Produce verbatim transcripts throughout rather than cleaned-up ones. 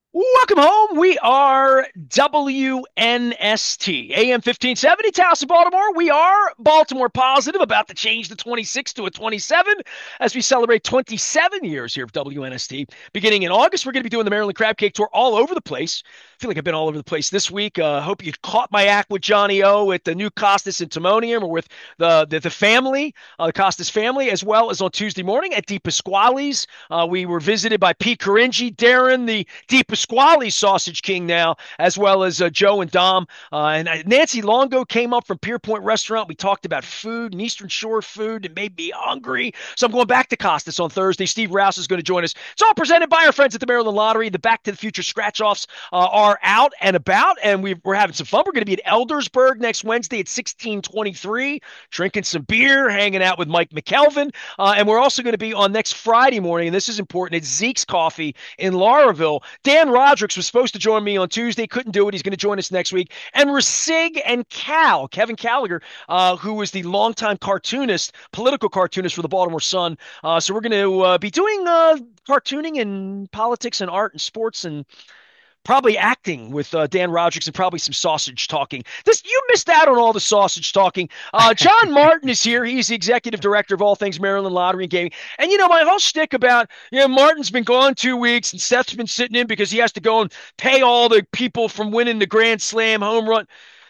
Welcome home. We are W N S T, A M fifteen seventy, Taos, Baltimore. We are Baltimore positive, about to change the twenty-six to a twenty-seven as we celebrate twenty-seven years here of W N S T. Beginning in August, we're going to be doing the Maryland Crab Cake Tour all over the place. I feel like I've been all over the place this week. Uh, hope you caught my act with Johnny O at the new Costas and Timonium, or with the, the, the family, uh, the Costas family, as well as on Tuesday morning at Di Pasquale's. Uh, we were visited by Pete Caringi, Darren, the Di Pasquale Sausage King now, as well as uh, Joe and Dom. Uh, and uh, Nancy Longo came up from Pier Point Restaurant. We talked about food and Eastern Shore food and made me hungry. So I'm going back to Costas on Thursday. Steve Rouse is going to join us. It's all presented by our friends at the Maryland Lottery. The Back to the Future scratch-offs uh, are out and about, and we are having some fun. We're going to be at Eldersburg next Wednesday at sixteen twenty-three, drinking some beer, hanging out with Mike McKelvin. Uh, and we're also going to be on next Friday morning, and this is important, at Zeke's Coffee in Lauraville. Dan Rodricks was supposed to join me on Tuesday, couldn't do it. He's going to join us next week. And Rasig and Cal, Kevin Gallagher, uh, who was the longtime cartoonist, political cartoonist for the Baltimore Sun. Uh, so we're going to uh, be doing uh, cartooning and politics and art and sports and probably acting with uh, Dan Rodricks, and probably some sausage talking. This You missed out on all the sausage talking. Uh, John Martin is here. He's the executive director of all things Maryland Lottery and Gaming. And you know, my whole shtick about, you know, Martin's been gone two weeks and Seth's been sitting in because he has to go and pay all the people from winning the Grand Slam home run.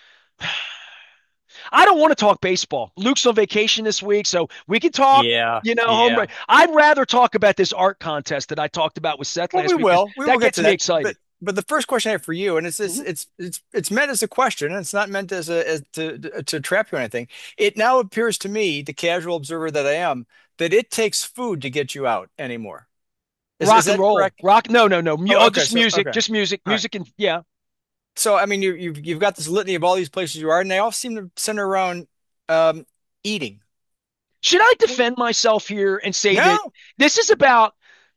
I don't want to talk baseball. Luke's on vacation this week, so we can talk, Yeah, you know, home yeah. run. I'd rather talk about this art contest that I talked about with Seth Well, we last week, because will. We will that get gets to me that. But excited. but the first question I have for you, and it's it's Mhm. it's it's it's meant as a question, and it's not meant as a as to to trap you or anything. It now appears to me, the casual observer that I am, that it takes food to get you out anymore. Is is Rock and that roll. correct? Rock. No, no, no. Mu- Oh, oh, okay. just So music. okay. Just music. All right. Music and yeah. So I mean, you you've you've got this litany of all these places you are, and they all seem to center around um eating. Should I defend myself here and say that No. this is about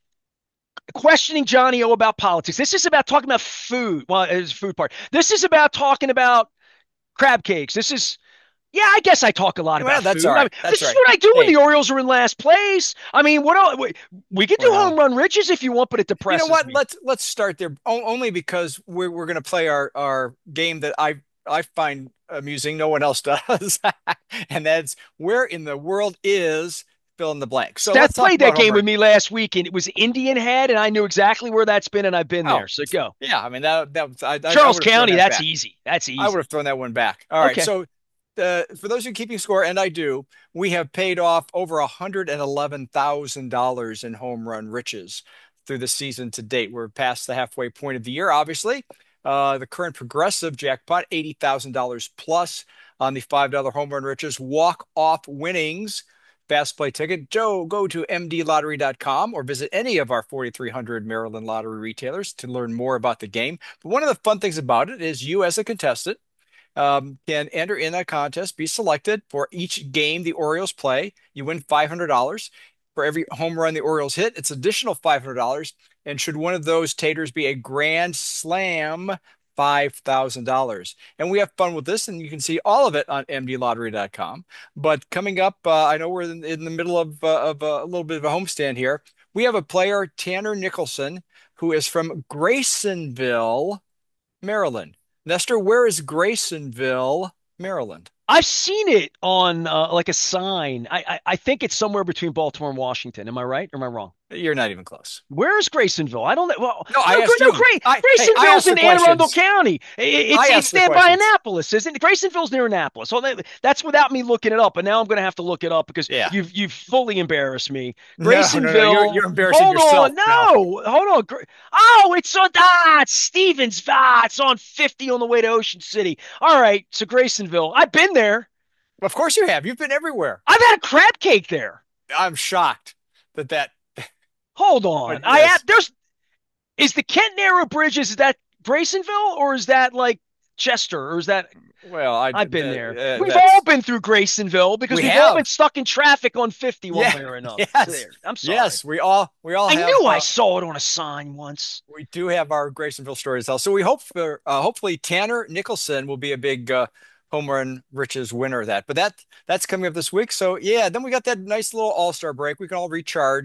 questioning Johnny O about politics? This is about talking about food. Well, it's food part. This is about talking about crab cakes. This is, yeah, I guess I talk a lot Well, about that's all food. I mean, right. That's this is right. what I do when Hey, the Orioles are in last place. I mean, what else? We, we could do home well. run riches if you want, but it You know depresses what? me. Let's let's start there. O- only because we're we're going to play our our game that I I find amusing. No one else does, and that's where in the world is fill in the blank. So let's Seth talk played that about game with homework. me last week, and it was Indian Head, and I knew exactly where that's been, and I've been Oh, there. So go. yeah. I mean that that was, I I, I Charles would have thrown County, that that's back. easy. That's I would easy. have thrown that one back. All right. Okay. So uh, for those who are keeping score, and I do, we have paid off over one hundred eleven thousand dollars in home run riches through the season to date. We're past the halfway point of the year, obviously. Uh, the current progressive jackpot, eighty thousand dollars plus on the five dollar home run riches. Walk off winnings. Fast play ticket. Joe, go to m d lottery dot com or visit any of our forty-three hundred Maryland lottery retailers to learn more about the game. But one of the fun things about it is you, as a contestant, um, can enter in that contest, be selected for each game the Orioles play. You win five hundred dollars. For every home run the Orioles hit, it's additional five hundred dollars. And should one of those taters be a grand slam, five thousand dollars. And we have fun with this, and you can see all of it on m d lottery dot com. But coming up, uh, I know we're in, in the middle of, uh, of uh, a little bit of a homestand here. We have a player, Tanner Nicholson, who is from Graysonville, Maryland. Nestor, where is Graysonville, Maryland? I've seen it on uh, like a sign. I, I I think it's somewhere between Baltimore and Washington. Am I right or am I wrong? You're not even close. Where is Graysonville? I don't know. Well, No, no, I asked no, you. Gray, I Hey, I Graysonville's asked the in Anne Arundel questions. County. It's I it's asked the there by questions. Annapolis, isn't it? Graysonville's near Annapolis. So that's without me looking it up. But now I'm going to have to look it up because Yeah. you've you've fully embarrassed me. No, no, no. You're Graysonville. you're embarrassing Hold on, yourself now. no, hold on. Oh, it's on ah, it's Stevens. Ah, it's on fifty on the way to Ocean City. All right, so Graysonville. I've been there. Of course you have. You've been everywhere. I've had a crab cake there. I'm shocked that that. Hold But on. I have yes. there's is the Kent Narrow Bridges, is that Graysonville or is that like Chester or is that Well, I I've been that, there. uh, We've all that's been through Graysonville because we we've all been have. stuck in traffic on fifty one Yeah. way or another. So Yes. there. I'm sorry. Yes. We all we all I have. knew I Uh, saw it on a sign once. we do have our Graysonville stories to tell. So we hope for uh, hopefully Tanner Nicholson will be a big uh, home run riches winner of that. But that that's coming up this week. So yeah, then we got that nice little All-Star break. We can all recharge.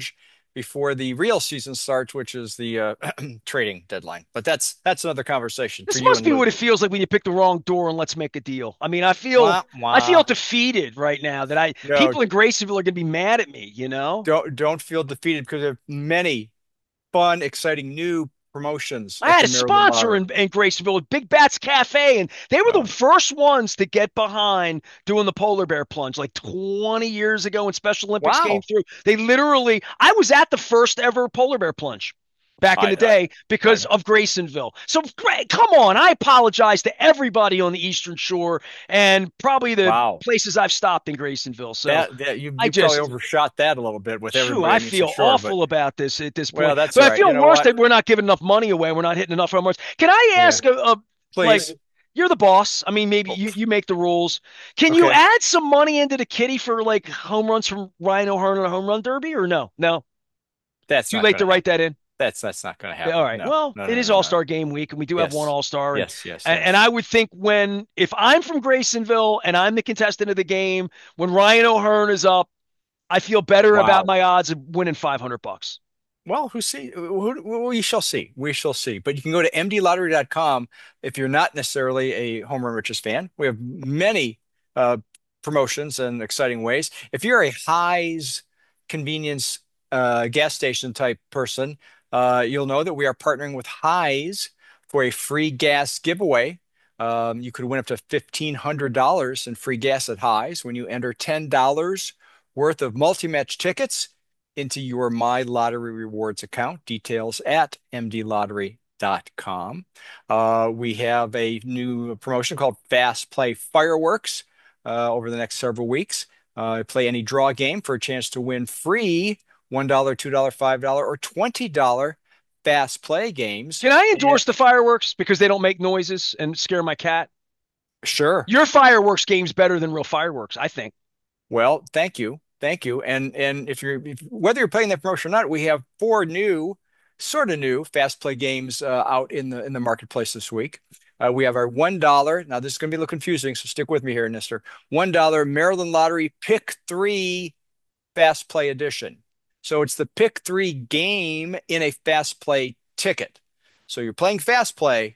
before the real season starts, which is the uh, trading deadline. But that's that's another conversation for This you must and be Lou. what it feels like when you pick the wrong door and let's make a deal. I mean, I feel Wah, I feel wah. defeated right now that I No, people in Graysonville are going to be mad at me, you know? don't don't feel defeated because there are many fun, exciting new promotions I at had the a Maryland sponsor Lottery. in, in Graysonville, Big Bats Cafe, and they were the Oh, first ones to get behind doing the polar bear plunge like twenty years ago when Special Olympics came wow. through. They literally, I was at the first ever polar bear plunge back in I, the I day I because know. of Graysonville. So come on, I apologize to everybody on the Eastern Shore and probably the Wow. places I've stopped in Graysonville. So That that you I you probably just, overshot that a little bit with Shoo, everybody I on the Eastern feel Shore, but awful about this at this well, point. that's But all I right. You feel know worse what? that we're not giving enough money away. We're not hitting enough home runs. Can I Yeah, ask a, a like please. you're the boss. I mean, maybe Oh, you, you make the rules. Can you okay. add some money into the kitty for like home runs from Ryan O'Hearn and a home run derby or no? No. That's Too not late going to to happen. wait that in. That's that's not going to Yeah, all happen. right. No. Well, No, it no, is no, no. All-Star game week and we do have one Yes. All-Star and Yes, yes, and, and I yes. would think when if I'm from Graysonville and I'm the contestant of the game, when Ryan O'Hearn is up, I feel better about Wow. my odds of winning five hundred bucks. Well, who see? Who, who- we shall see. We shall see. But you can go to m d lottery dot com if you're not necessarily a Home Run Riches fan. We have many uh, promotions and exciting ways. If you're a Highs convenience uh, gas station type person, uh, you'll know that we are partnering with Highs for a free gas giveaway. Um, you could win up to fifteen hundred dollars in free gas at Highs when you enter ten dollars worth of multi-match tickets into your My Lottery Rewards account. Details at m d lottery dot com. Uh, we have a new promotion called Fast Play Fireworks uh, over the next several weeks. Uh, play any draw game for a chance to win free one dollar, two dollar, five dollar, or twenty dollar fast play games. Can I And endorse the fireworks because they don't make noises and scare my cat? sure. Your fireworks game's better than real fireworks, I think. Well, thank you. Thank you. And and if you're if, whether you're playing that promotion or not, we have four new, sort of new fast play games uh, out in the in the marketplace this week. Uh, we have our one dollar. Now this is going to be a little confusing, so stick with me here, Mister One dollar Maryland Lottery Pick Three Fast Play Edition. So it's the Pick Three game in a fast play ticket. So you're playing fast play,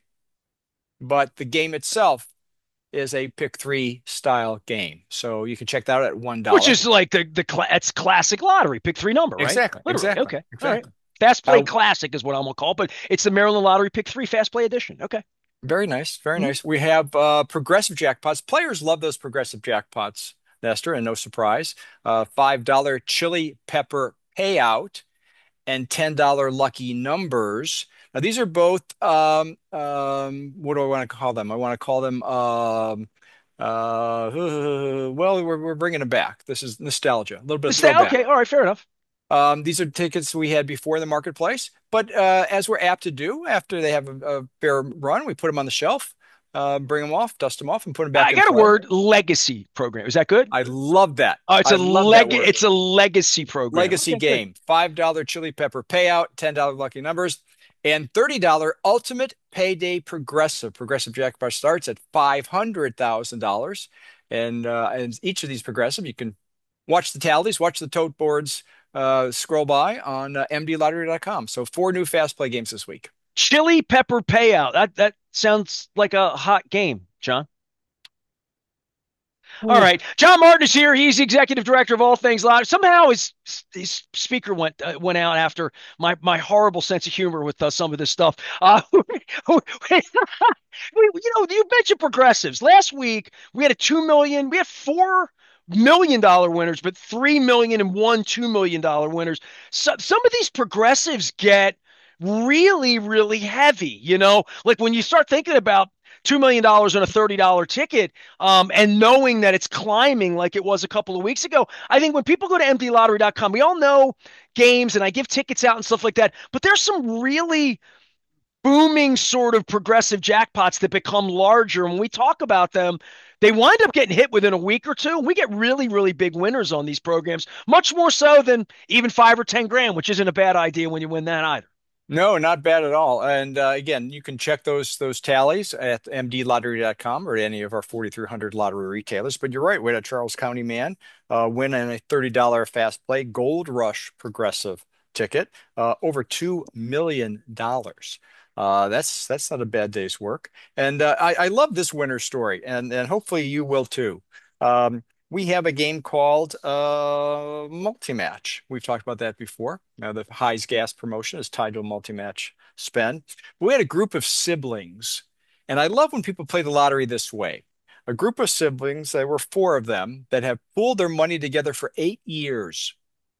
but the game itself is a pick three style game. So you can check that out at one Which dollar. is like the the cla- it's classic lottery, pick three number, right? Exactly, Literally. exactly, Okay. All right. exactly. Fast play Uh, classic is what I'm gonna call, it, but it's the Maryland Lottery pick three fast play edition. Okay. very nice, very Mhm. nice. We have uh, progressive jackpots. Players love those progressive jackpots, Nestor, and no surprise. Uh, five dollar chili pepper payout and ten dollar lucky numbers. Now, these are both, um, um, what do I want to call them? I want to call them, um, uh, well, we're, we're bringing them back. This is nostalgia, a little bit of Is that throwback. okay? All right, fair enough. Um, these are tickets we had before in the marketplace, but uh, as we're apt to do after they have a, a fair run, we put them on the shelf, uh, bring them off, dust them off, and put them back I in got a play. word legacy program. Is that good? I love that. Oh, it's I a love that leg word. it's a legacy program. Legacy Okay, good. game, five dollar chili pepper payout, ten dollar lucky numbers, and thirty dollar ultimate payday progressive. Progressive jackpot starts at five hundred thousand dollars. And, uh, and each of these progressive, you can watch the tallies, watch the tote boards uh, scroll by on uh, m d lottery dot com. So four new fast play games this week. Chili pepper payout. That that sounds like a hot game, John. All Ooh. right. John Martin is here. He's the executive director of All Things Live. Somehow his his speaker went uh, went out after my my horrible sense of humor with uh, some of this stuff. Uh, you know, you mentioned progressives. Last week we had a two million. We had four million dollar winners, but three million and one two million dollar winners. So, some of these progressives get really really heavy. You know, like when you start thinking about two million dollars on a thirty dollar ticket, um, and knowing that it's climbing like it was a couple of weeks ago. I think when people go to m d lottery dot com, we all know games and I give tickets out and stuff like that, but there's some really booming sort of progressive jackpots that become larger. And when we talk about them, they wind up getting hit within a week or two. We get really, really big winners on these programs, much more so than even five or ten grand, which isn't a bad idea when you win that either. No, not bad at all. And uh, again, you can check those those tallies at m d lottery dot com or at any of our forty-three hundred lottery retailers. But you're right, we had a Charles County man uh, win in a thirty dollar fast play Gold Rush progressive ticket, uh, over two million dollars. Uh, that's that's not a bad day's work. And uh, I, I love this winter story, and and hopefully you will too. Um, we have a game called uh, Multi-Match. We've talked about that before. Now, the Highs Gas promotion is tied to a multi-match spend. But we had a group of siblings, and I love when people play the lottery this way. A group of siblings, there were four of them, that have pooled their money together for eight years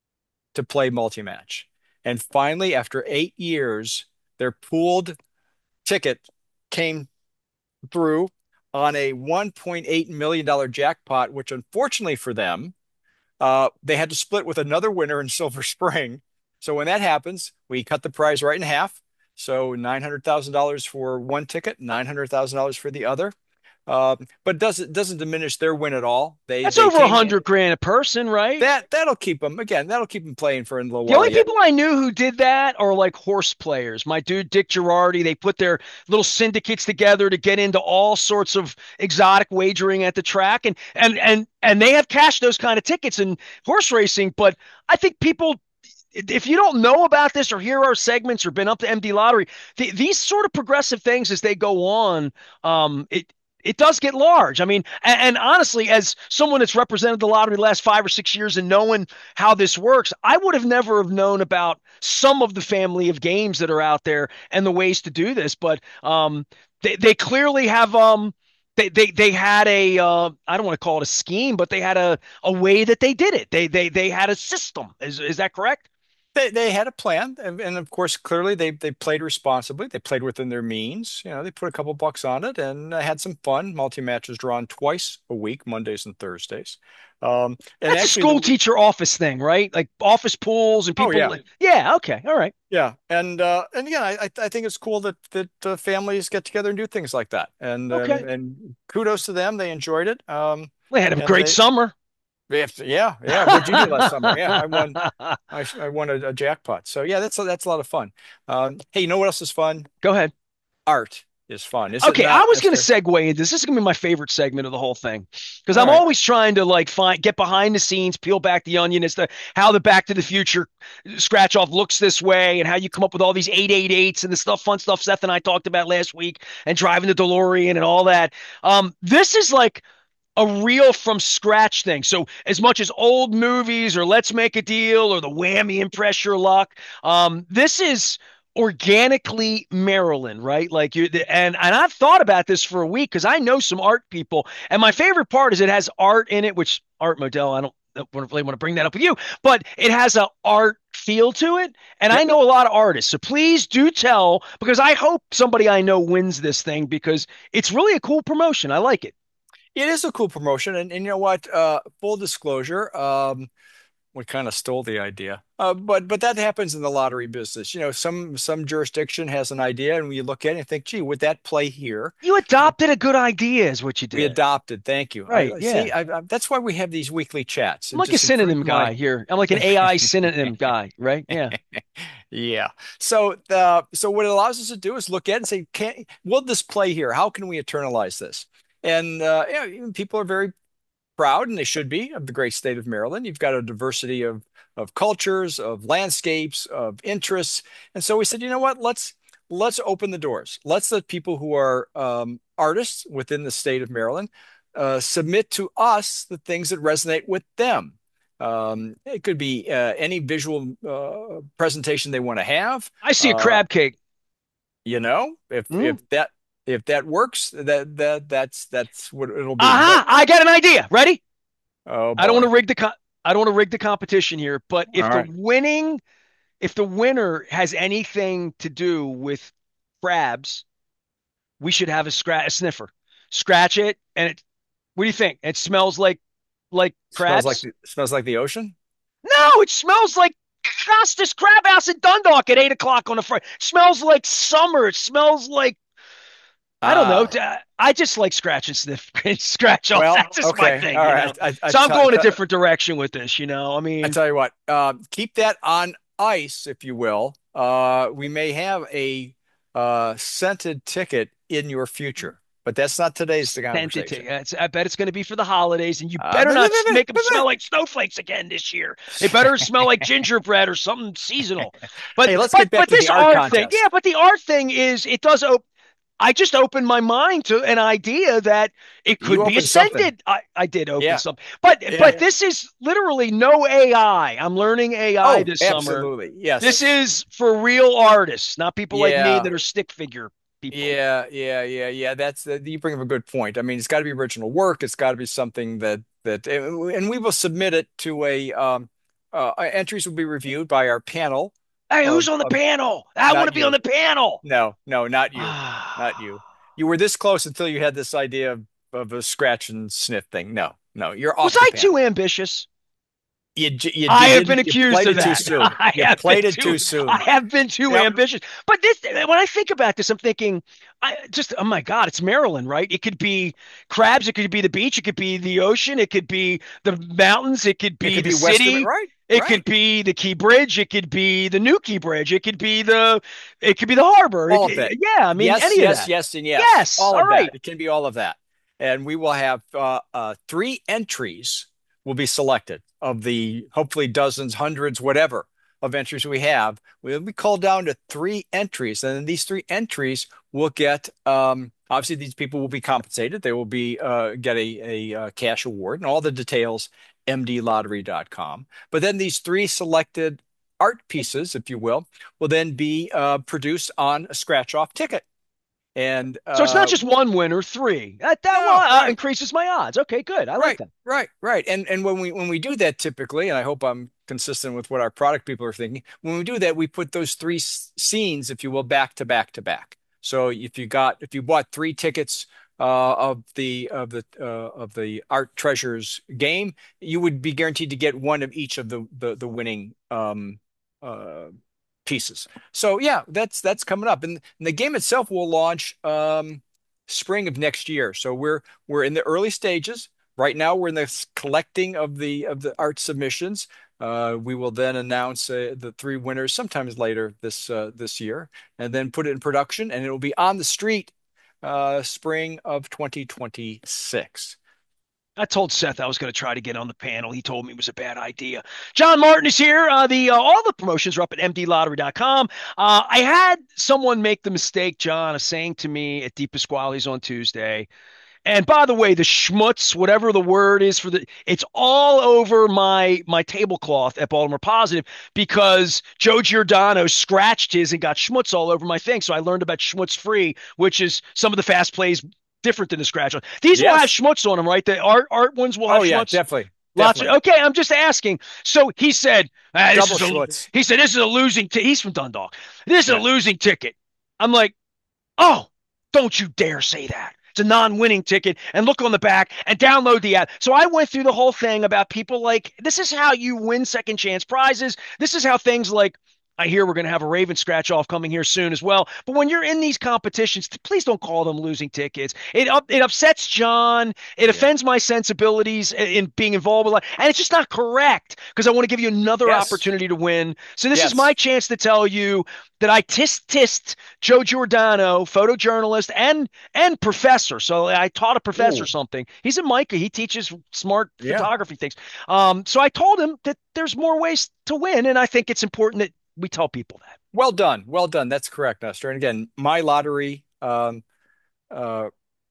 to play multi-match. And finally, after eight years, their pooled ticket came through on a one point eight million dollars jackpot, which unfortunately for them, uh, they had to split with another winner in Silver Spring. So when that happens, we cut the prize right in half. So nine hundred thousand dollars for one ticket, nine hundred thousand dollars for the other. Uh, but doesn't doesn't diminish their win at all. They That's they over a came in hundred grand a person, right? that that'll keep them again. That'll keep them playing for a little The while only yet. people I knew who did that are like horse players. My dude Dick Girardi, they put their little syndicates together to get into all sorts of exotic wagering at the track, and and and and they have cashed those kind of tickets in horse racing. But I think people, if you don't know about this or hear our segments or been up to M D Lottery, the, these sort of progressive things as they go on, um, it it does get large. I mean, and, and honestly, as someone that's represented the lottery the last five or six years and knowing how this works, I would have never have known about some of the family of games that are out there and the ways to do this. But um, they they clearly have um. They, they they had a uh, I don't want to call it a scheme, but they had a, a way that they did it. They they they had a system. Is is that correct? They they had a plan, and, and of course, clearly they they played responsibly. They played within their means. You know, they put a couple bucks on it and uh, had some fun. Multi-match is drawn twice a week, Mondays and Thursdays. Um, and That's a actually, school the teacher office thing, right? Like office pools and oh people. yeah, Like, yeah, okay, all right, yeah, and uh, and again, I I I think it's cool that that uh, families get together and do things like that. And okay. and and kudos to them. They enjoyed it. Um, We had a and great they summer. if yeah yeah. What'd you do last summer? Yeah, I won. I I won a, a jackpot. So yeah, that's that's a lot of fun. Um, hey, you know what else is fun? Go ahead. Art is fun, is it Okay, I not, was going to Mister? segue into this. This is going to be my favorite segment of the whole thing because All I'm right. always trying to like find get behind the scenes, peel back the onion as to how the Back to the Future scratch off looks this way and how you come up with all these eight eight eights and the stuff, fun stuff Seth and I talked about last week and driving the DeLorean and all that. Um, this is like a real from scratch thing. So as much as old movies or Let's Make a Deal or the Whammy and Press Your Luck, um, this is organically Maryland, right? Like you and and I've thought about this for a week because I know some art people, and my favorite part is it has art in it, which Art Modell, I don't really want to bring that up with you, but it has a art feel to it. And I Yep. know a lot of artists. So please do tell because I hope somebody I know wins this thing because it's really a cool promotion. I like it. It is a cool promotion, and, and you know what? Uh, full disclosure, um, we kind of stole the idea, uh, but but that happens in the lottery business. You know, some some jurisdiction has an idea, and we look at it and think, "Gee, would that play here?" You adopted a good idea, is what you We did. adopted. Thank you. I Right. I- Yeah. see. I, I, that's why we have these weekly chats I'm and like a just improve synonym my. guy here. I'm like an A I synonym guy, right? Yeah. Yeah. So the so what it allows us to do is look at it and say, can will this play here? How can we internalize this? And uh, yeah, people are very proud, and they should be, of the great state of Maryland. You've got a diversity of of cultures, of landscapes, of interests, and so we said, you know what? Let's let's open the doors. Let's let people who are um, artists within the state of Maryland uh, submit to us the things that resonate with them. Um, it could be uh, any visual uh, presentation they want to have. I see a Uh, crab cake. you know, if Mm. if that if that works, that that that's that's what it'll be. But Aha! I got an idea. Ready? oh I don't want to boy. rig the co- I don't want to rig the competition here, but All if the right. winning if the winner has anything to do with crabs, we should have a scratch a sniffer. Scratch it and it what do you think? It smells like like Smells like crabs? the smells like the ocean. No, it smells like Costas Crab House in Dundalk at eight o'clock on a Friday. Smells like summer. It smells like I don't know. Ah, I just like scratch and sniff, scratch off. well, That's just my okay. thing, All you know. right. I I, I, So I'm tell, going a different direction with this, you know. I I mean, tell you what. Uh, keep that on ice, if you will. Uh, we may have a uh, scented ticket in your future. but that's not today's conversation. Entity. It's, I bet it's going to be for the holidays, and you Uh, better blah, blah, not blah, blah, make them blah, smell blah. like snowflakes again this year. They better smell like gingerbread or something seasonal. But Hey, let's but get back but to the this art art thing, yeah. contest. But the art thing is, it does. Op- I just opened my mind to an idea that it You could be opened something. ascended. I I did open Yeah, some, but yeah. but this is literally no A I. I'm learning A I Oh, this summer. absolutely. This Yes. is for real artists, not people like me Yeah. that are stick figure people. Yeah, yeah, yeah, yeah. That's the, you bring up a good point. I mean, it's got to be original work. It's got to be something that that, and we will submit it to a um, uh, entries will be reviewed by our panel Hey, who's of, on the of panel? I want not to be on you. the panel. No, no, not you, not you. Ah. You were this close until you had this idea of, of a scratch and sniff thing. No, no, you're Was off the I too panel. ambitious? You j- you, I you have been didn't. You accused played of it too that. soon. I You have been played it too. too I soon. have been too Yep. ambitious. But this, when I think about this, I'm thinking, I just, oh my God, it's Maryland, right? It could be crabs. It could be the beach. It could be the ocean. It could be the mountains. It could It be could the be Western, city. right? It Right. could be the Key Bridge. It could be the new Key Bridge. It could be the, it could be the harbor. It All could, of that. yeah, I mean, Yes, any of yes, that. yes, and yes. Yes. All All of that. right. It can be all of that. And we will have uh, uh, three entries will be selected of the hopefully dozens, hundreds, whatever of entries we have. We'll be called down to three entries. And then these three entries will get, um, obviously, these people will be compensated. They will be uh, get a, a uh, cash award and all the details, m d lottery dot com. But then these three selected art pieces, if you will, will then be uh, produced on a scratch off ticket. And So it's not uh, just one winner, three. That, that no, well, uh, right, increases my odds. Okay, good. I like right, that. right, right. And and when we when we do that typically, and I hope I'm consistent with what our product people are thinking, when we do that, we put those three s- scenes, if you will, back to back to back. So if you got if you bought three tickets uh, of the of the uh, of the Art Treasures game, you would be guaranteed to get one of each of the the, the winning um, uh, pieces. So yeah, that's that's coming up, and, and the game itself will launch um, spring of next year. So we're we're in the early stages right now. We're in the collecting of the of the art submissions. Uh, we will then announce uh, the three winners sometimes later this uh, this year, and then put it in production, and it will be on the street uh, spring of twenty twenty-six. I told Seth I was going to try to get on the panel. He told me it was a bad idea. John Martin is here. Uh, the uh, all the promotions are up at m d lottery dot com. Uh, I had someone make the mistake, John, of saying to me at Deep Pasquale's on Tuesday. And by the way, the schmutz, whatever the word is for the, it's all over my my tablecloth at Baltimore Positive because Joe Giordano scratched his and got schmutz all over my thing. So I learned about schmutz free, which is some of the fast plays different than the scratch. These will have Yes. schmutz on them, right? The art art ones will have Oh yeah, schmutz. definitely, Lots of definitely. okay. I'm just asking. So he said, ah, "This Double is a," Schmutz. he said, "This is a losing." T-. He's from Dundalk. This is a Yeah. losing ticket. I'm like, oh, don't you dare say that. It's a non-winning ticket and look on the back and download the app. So I went through the whole thing about people like this is how you win second chance prizes. This is how things like I hear we're going to have a Raven scratch off coming here soon as well. But when you're in these competitions, please don't call them losing tickets. It up, it upsets John. It Yeah. offends my sensibilities in being involved with, and it's just not correct because I want to give you another Yes. opportunity to win. So this is my Yes. chance to tell you that I tisk tissed Joe Giordano, photojournalist and and professor. So I taught a professor Ooh. something. He's in Micah. He teaches smart Yeah. photography things. Um, so I told him that there's more ways to win, and I think it's important that we tell people that. Well done. Well done. That's correct, Nestor. And again, my lottery um, uh,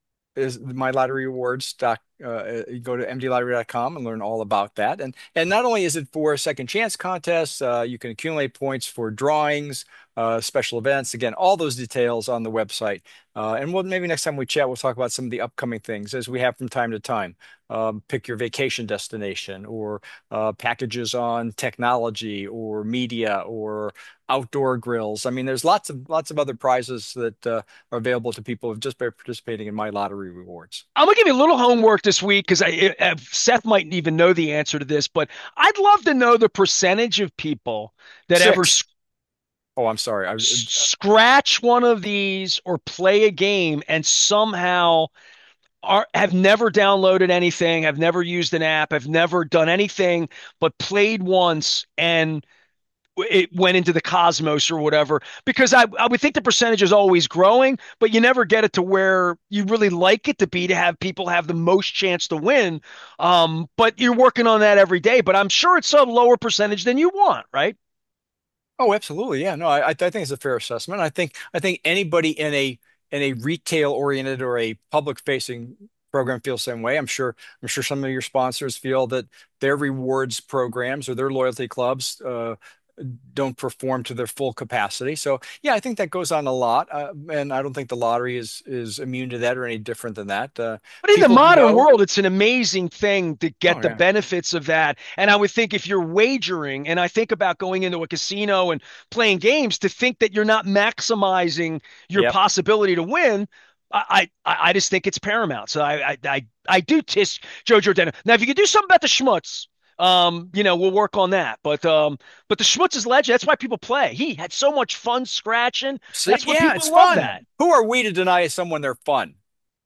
is my lottery rewards doc. Uh, you go to m d lottery dot com and learn all about that. And and not only is it for second chance contests, uh, you can accumulate points for drawings, uh, special events. Again, all those details on the website. Uh, and we'll maybe next time we chat, we'll talk about some of the upcoming things as we have from time to time. Um, pick your vacation destination or uh, packages on technology or media or outdoor grills. I mean, there's lots of lots of other prizes that uh, are available to people just by participating in my lottery rewards. I'm gonna give you a little homework this week because I, I Seth might even know the answer to this, but I'd love to know the percentage of people that ever Six. Oh, I'm sorry. I, scratch one of these or play a game and somehow are have never downloaded anything, have never used an app, have never done anything but played once and it went into the cosmos or whatever, because I, I would think the percentage is always growing, but you never get it to where you really like it to be, to have people have the most chance to win. Um, but you're working on that every day, but I'm sure it's a lower percentage than you want, right? Oh, absolutely. Yeah, no, I, I think it's a fair assessment. I think I think anybody in a in a retail oriented or a public facing program feels the same way. I'm sure I'm sure some of your sponsors feel that their rewards programs or their loyalty clubs uh, don't perform to their full capacity. So yeah, I think that goes on a lot, uh, and I don't think the lottery is is immune to that or any different than that. Uh, But in the people modern know. world, it's an amazing thing to get Oh the yeah. benefits of that. And I would think if you're wagering, and I think about going into a casino and playing games, to think that you're not maximizing your Yep. possibility to win, I I, I just think it's paramount. So I I I, I do tisk Joe Giordano. Now, if you could do something about the schmutz, um, you know, we'll work on that. But um, but the schmutz is legend. That's why people play. He had so much fun scratching. See, That's what yeah, it's people love fun. that. Who are we to deny someone their fun?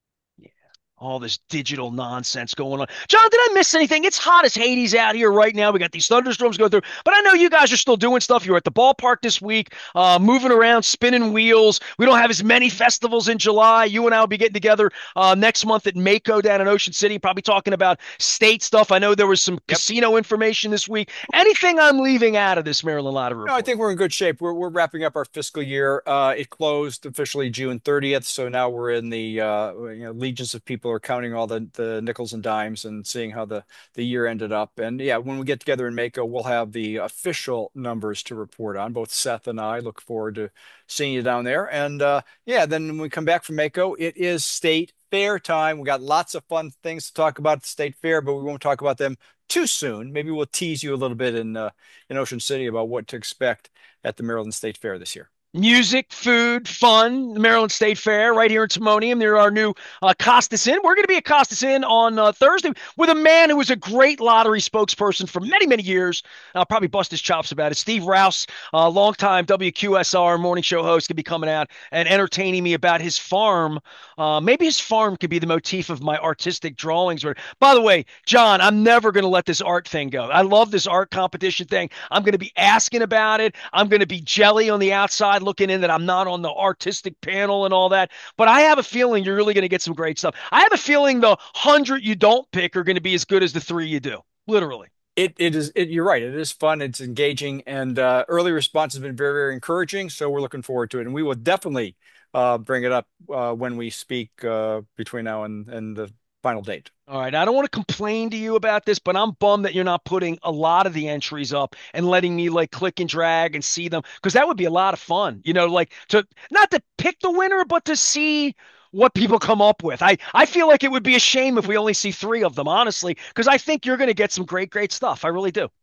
All this digital nonsense going on. John, did I miss anything? It's hot as Hades out here right now. We got these thunderstorms going through, but I know you guys are still doing stuff. You're at the ballpark this week, uh, moving around, spinning wheels. We don't have as many festivals in July. You and I will be getting together uh, next month at Mako down in Ocean City, probably talking about state stuff. I know there was some Yep. casino information this week. Anything I'm leaving out of this Maryland Lottery No, I report? think we're in good shape. We're we're wrapping up our fiscal year. Uh, it closed officially June thirtieth, so now we're in the uh, you know, legions of people are counting all the the nickels and dimes and seeing how the the year ended up. And yeah, when we get together in Mako, we'll have the official numbers to report on. Both Seth and I look forward to seeing you down there. And uh, yeah, then when we come back from Mako, it is state fair time. We got lots of fun things to talk about at the state fair, but we won't talk about them too soon. Maybe we'll tease you a little bit in uh, in Ocean City about what to expect at the Maryland State Fair this year. Music, food, fun, the Maryland State Fair right here in Timonium. There are new uh, Costas Inn. We're going to be at Costas Inn on uh, Thursday with a man who was a great lottery spokesperson for many, many years. I'll probably bust his chops about it. Steve Rouse, uh, longtime W Q S R morning show host, could be coming out and entertaining me about his farm. Uh, maybe his farm could be the motif of my artistic drawings. Or, by the way, John, I'm never going to let this art thing go. I love this art competition thing. I'm going to be asking about it. I'm going to be jelly on the outside looking in that I'm not on the artistic panel and all that. But I have a feeling you're really going to get some great stuff. I have a feeling the hundred you don't pick are going to be as good as the three you do. Literally. It it is it, you're right. It is fun. It's engaging, and uh, early response has been very very encouraging. So we're looking forward to it, and we will definitely uh, bring it up uh, when we speak uh, between now and and the final date. All right. I don't want to complain to you about this, but I'm bummed that you're not putting a lot of the entries up and letting me like click and drag and see them, because that would be a lot of fun. You know, like to not to pick the winner, but to see what people come up with. I, I feel like it would be a shame if we only see three of them, honestly, because I think you're going to get some great, great stuff. I really do.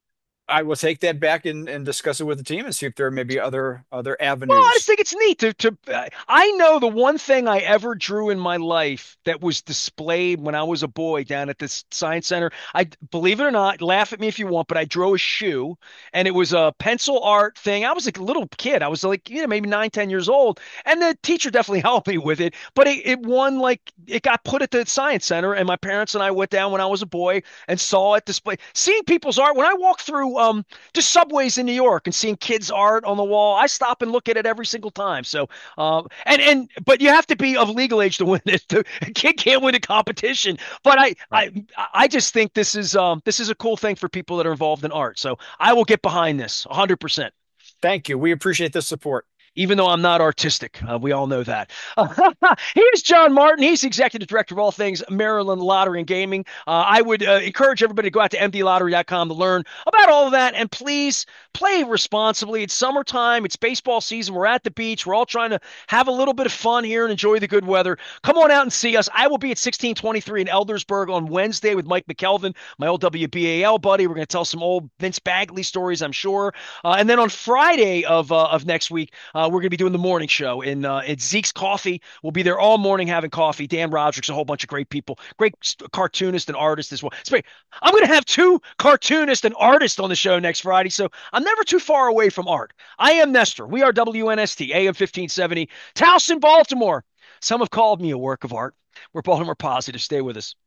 I will take that back and, and discuss it with the team and see if there may be other other Well, I just avenues. think it's neat to to. Uh, I know the one thing I ever drew in my life that was displayed when I was a boy down at this science center. I believe it or not, laugh at me if you want, but I drew a shoe, and it was a pencil art thing. I was like a little kid. I was like, you know, maybe nine, ten years old, and the teacher definitely helped me with it. But it, it won like it got put at the science center, and my parents and I went down when I was a boy and saw it displayed. Seeing people's art when I walk through um just subways in New York and seeing kids' art on the wall, I stop and look at it every single time. So, uh, and and but you have to be of legal age to win it. A kid can't win a competition. But I Right. I I just think this is um this is a cool thing for people that are involved in art. So I will get behind this one hundred percent. Thank you. We appreciate the support. Even though I'm not artistic. Uh, we all know that. Uh, here's John Martin. He's executive director of all things Maryland Lottery and Gaming. Uh, I would uh, encourage everybody to go out to m d lottery dot com to learn about all of that. And please play responsibly. It's summertime. It's baseball season. We're at the beach. We're all trying to have a little bit of fun here and enjoy the good weather. Come on out and see us. I will be at sixteen twenty-three in Eldersburg on Wednesday with Mike McKelvin, my old W B A L buddy. We're going to tell some old Vince Bagley stories, I'm sure. Uh, and then on Friday of uh, of next week, uh, we're going to be doing the morning show in uh, at Zeke's Coffee. We'll be there all morning having coffee. Dan Roderick's a whole bunch of great people, great cartoonists and artists as well. I'm going to have two cartoonists and artists on the show next Friday, so I'm never too far away from art. I am Nestor. We are W N S T, A M fifteen seventy, Towson, Baltimore. Some have called me a work of art. We're Baltimore positive. Stay with us.